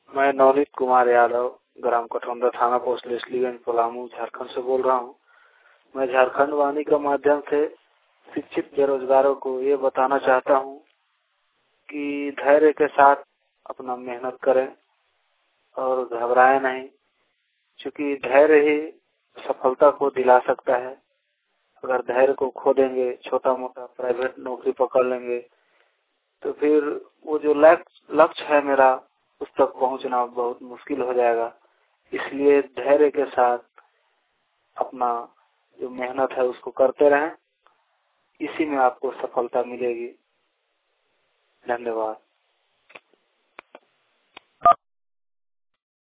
मैं नवनीत कुमार यादव, ग्राम कटौंदा, थाना पोस्ट लेस्लीगंज, पलामू, झारखंड से बोल रहा हूँ। मैं झारखंड वाणी के माध्यम से शिक्षित बेरोजगारों को ये बताना चाहता हूँ कि धैर्य के साथ अपना मेहनत करें और घबराएं नहीं, क्योंकि धैर्य ही सफलता को दिला सकता है। अगर धैर्य को खो देंगे, छोटा मोटा प्राइवेट नौकरी पकड़ लेंगे, तो फिर वो जो लक्ष्य है मेरा, उस तक पहुंचना बहुत मुश्किल हो जाएगा। इसलिए धैर्य के साथ अपना जो मेहनत है उसको करते रहें, इसी में आपको सफलता मिलेगी। धन्यवाद।